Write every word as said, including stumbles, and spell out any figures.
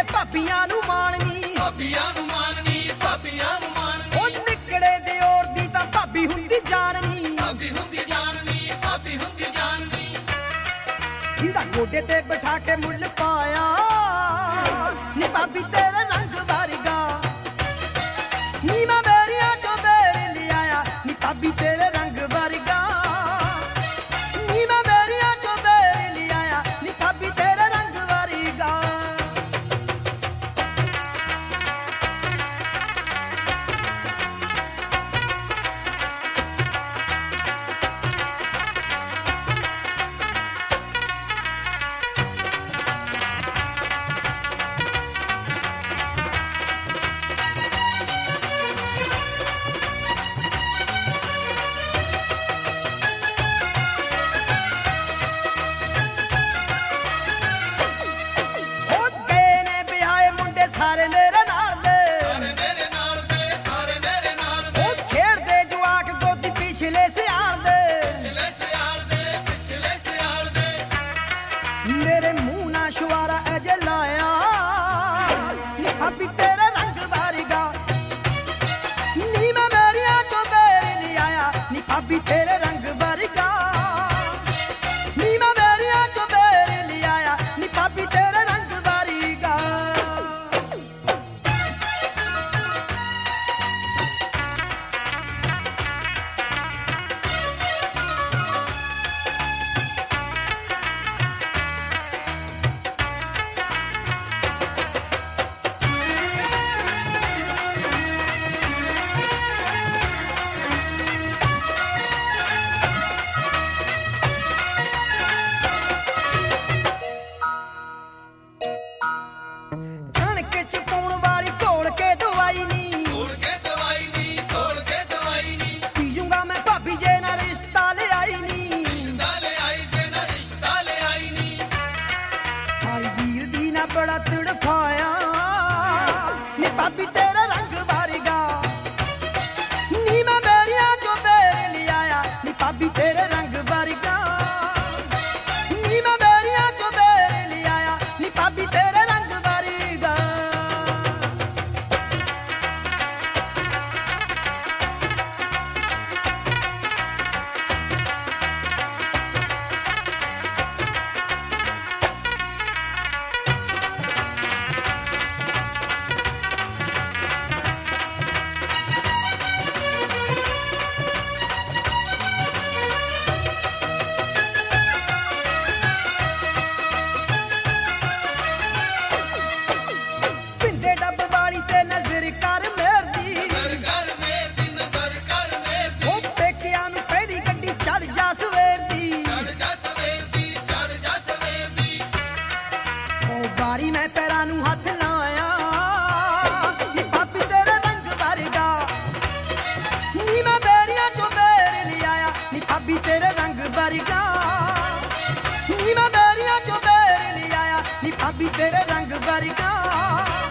ਭਾਬੀਆਂ ਨੂੰ ਮਾਣਨੀ, ਭਾਬੀਆਂ ਨੂੰ ਮਾਣਨੀ, ਭਾਬੀਆਂ ਨੂੰ ਮਾਣਨੀ। ਉਹ ਨਿਕੜੇ ਦੇ ਔਰ ਦੀ ਤਾਂ ਭਾਬੀ ਹੁੰਦੀ ਜਾਣਨੀ, ਭਾਬੀ ਹੁੰਦੀ ਜਾਣਨੀ, ਭਾਬੀ ਹੁੰਦੀ ਜਾਣਨੀ। ਜਿਹਦਾ ਗੋਡੇ ਤੇ ਬਿਠਾ ਕੇ ਮੁੱਲ ਪਾਇਆ ਨੀ ਭਾਬੀ ਤੇਰੇ ਰੰਗ ਵਰਗਾ, ਨੀ ਮੈਂ ਮੇਰੀਆਂ ਚੋਂ ਮੇਰ ਲਿਆਇਆ ਨੀ ਭਾਬੀ ਤੇਰੇ ਰੰਗ ਵਰਗਾ, ਨੀ ਮੈਂ ਮੇਰੀਆਂ ਚੋਂ ਮੇਰ ਲਿਆਇਆ ਨੀ ਭਾਬੀ ਤੇਰੇ ਰੰਗ ਵਰਗਾ। ਸਾਰੇ ਮੇਰੇ ਨਾਲ ਦੇ, ਸਾਰੇ ਮੇਰੇ ਨਾਲ ਦੇ, ਸਾਰੇ ਮੇਰੇ ਨਾਲ ਦੇ। ਉਹ ਖੇਡਦੇ ਜਵਾਕ ਗੋਦੀ ਪਿਛਲੇ ਸਿਆਲ ਦੇ, ਪਿਛਲੇ ਸਿਆਲ ਦੇ, ਪਿਛਲੇ ਸਿਆਲ ਦੇ। ਮੇਰੇ ਮੂੰਹ ਨਾਲ ਸ਼ਵਾਰਾ ਅਜੇ ਲਾਇਆ ਨੀ ਭਾਬੀ ਤੇਰੇ ਰੰਗ ਵਰਗਾ, ਨੀ ਮੈਂ ਮੇਰੀਆਂ ਚੋਂ ਮੇਰ ਲਿਆਇਆ ਨੀ ਭਾਬੀ ਤੇਰੇ ਰੰਗ ਵਰਗਾ, ਨੀ ਮੈਂ ਮੇਰੀਆਂ ਚੋਂ ਮੇਰ ਲਿਆਇਆ ਨੀ ਭਾਬੀ ਤੇਰੇ ਰੰਗ ਵਰਗਾ। ਬੜਾ ਤੜਫਾਇਆ ਨੀ ਭਾਬੀ ਤੇਰੇ ਰੰਗ ਵਰਗਾ, ਨੀ ਮੈਂ ਮੇਰੀਆਂ ਚੋਂ ਮੇਰ ਲਿਆਇਆ ਨੀ ਭਾਬੀ ਤੇਰੇ ਰੰਗ ਵਰਗਾ, ਨੀ ਮੈਂ ਮੇਰੀਆਂ ਚੋਂ ਮੇਰ ਲਿਆਇਆ ਨੀ ਭਾਬੀ ਤੇਰੇ ਰੰਗ ਵਰਗਾ। ਵਾਰੀ ਮੈਂ ਪੈਰਾਂ ਨੂੰ ਹੱਥ ਲਾਇਆ ਨੀ ਭਾਬੀ ਤੇਰੇ ਰੰਗ ਵਰਗਾ, ਨੀ ਮੈਂ ਮੇਰੀਆਂ ਚੋਂ ਮੇਰ ਲਿਆਇਆ ਨੀ ਭਾਬੀ ਤੇਰੇ ਰੰਗ ਵਰਗਾ, ਨੀ ਮੈਂ ਮੇਰੀਆਂ ਚੋਂ ਮੇਰ ਲਿਆਇਆ ਨੀ ਭਾਬੀ ਤੇਰੇ ਰੰਗ ਵਰਗਾ।